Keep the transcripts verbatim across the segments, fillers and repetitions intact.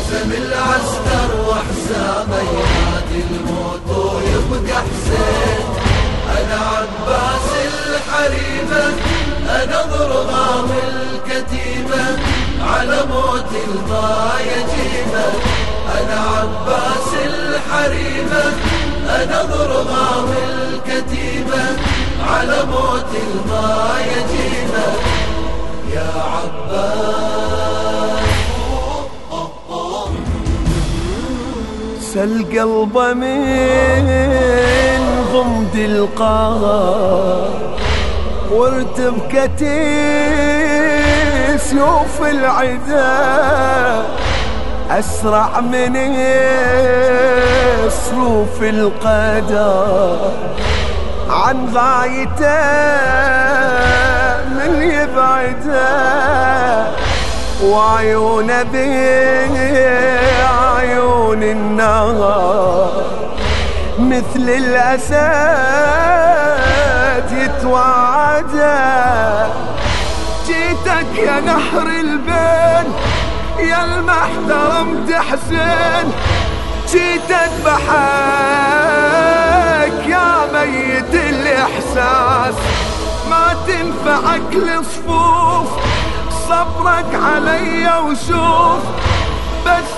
هزم العسكر وحسامه ينادي الموت ويبقى حسين. أنا عباس الحريبة أنظر غام الكتيبة على موت الما يجيبه. أنا عباس الحريبة أنظر غام الكتيبة على موت الما يجيبه. يا عباس سل قلبه من غمد القهر وارتب كتيس سيوف العدا أسرع من صروف القدر عن غايته من يبعده. وعيونه بعيون النهار مثل الأسد يتوعده. جيتك يا نحر البين يا المحترم تحسين، جيت اذبحك يا ميت الإحساس. ما تنفعك الصفوف صبرك علي وشوف، بس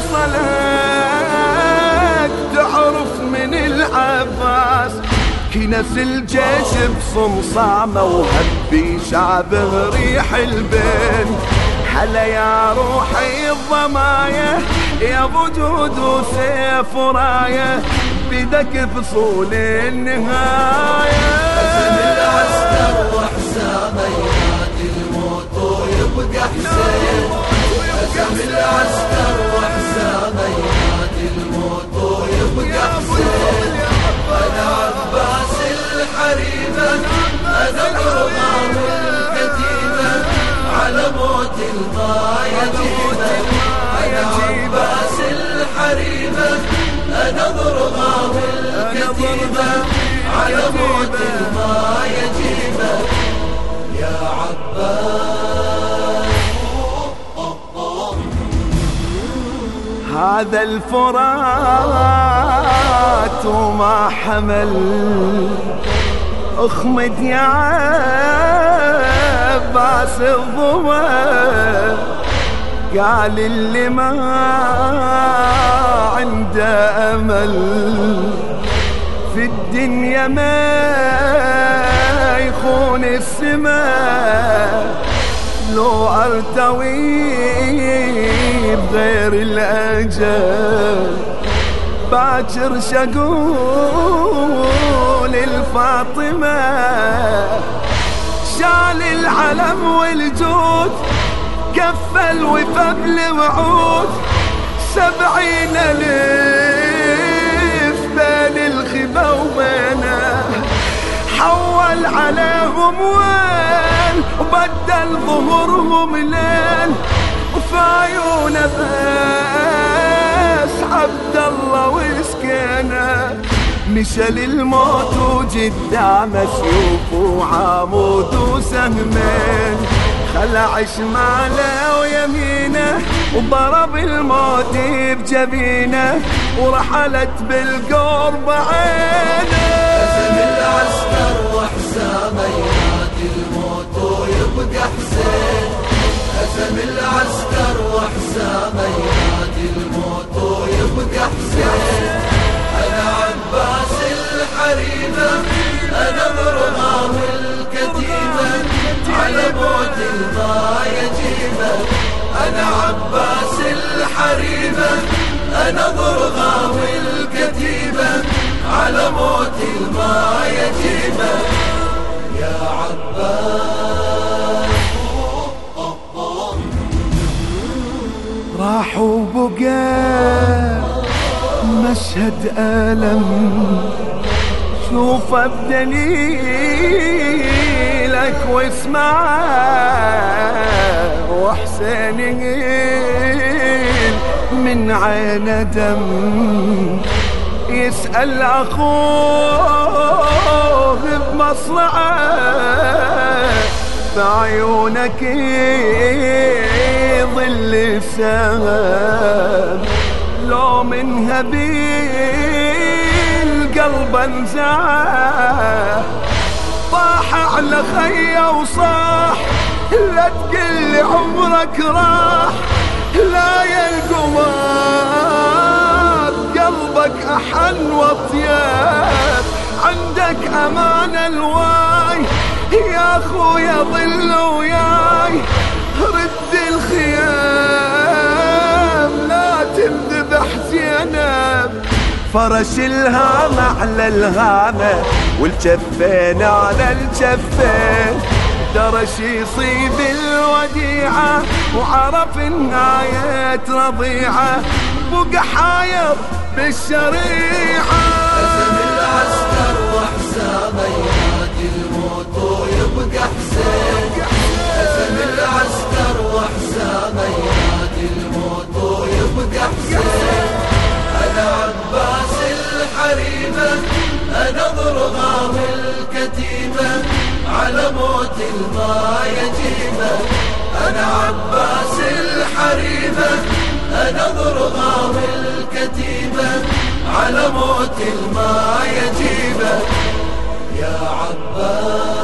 أوصلك تعرف من العباس. كنس الجيش بصمصامه وهبي شعبه ريح البين. هلا يا روحي الضماية يا وجود وسيف وراية بدك فصول النهاية. هزم العسكر وحسامه ينادي الموت ويبقى حسين. هزم العسكر وحسامه ينادي الموت ويبقى حسين. أنا عباس الحريبة أنظر غام الكتيبة على موت الما يجيبه. أنا عباس الحريبة أنظر غام الكتيبة على موت الما يجيبه. يا عباس هذا الفرات وما حمل اخمد يا عباس الضوى. قال اللي ما عنده امل في الدنيا ما يخون السماء. لو ارتوي بغير الاجل باكر شقول الفاطمة. شال العلم والجود كفل وفبل وعود سبعين الف بين الخبا وبينه. حول عليهم وين وبدل ظهورهم ليل وفي عيونه بس عبد الله وسكينه. مشى للموت وقدام سيوف وعمود وسهمين. خلع شماله ويمينه وضرب الموت بجبينه ورحلت بالقرب عينه. هزم العسكر وحسامه ينادي الموت ويبقى حسين. هزم العسكر وحسامه ينادي الموت ويبقى حسين. أنا عباس الحريبة أنظر غام الكتيبة على موت الما يجيبه. أنا عباس الحريبة أنظر غام الكتيبة على موت الما يجيبه. يا عباس راح وبقى مشهد ألم شوفه بدليلك واسمعه. وحسين من عين دم يسأل أخوه بمصرعه. بعيونك ظل السهام، لو من هبيل قلب انزعه، طاح على خيه وصاح لا تقلي عمرك راح، لا يا القمار قلبك أحن واطيب، عندك أمان الواي يا خويا ظل وياي، رد الخيام لا تنذبح زينب، فرش الهامة على الهامة والجفين على الجفين، درش يصيب الوديعة وعرف النهاية رضيعة، بقى حاير بالشريعة. هزم العسكر وحسامه ينادي الموت ويبقى حسين، هزم العسكر وحسامه ينادي الموت ويبقى حسين، أنا عباس الحريمة أنا ضرغام الكتيبة، على موت الما يجيبه، أنا عباس الحريمة أنا ضرغام الكتيبة، على موت الما يجيبه، يا عباس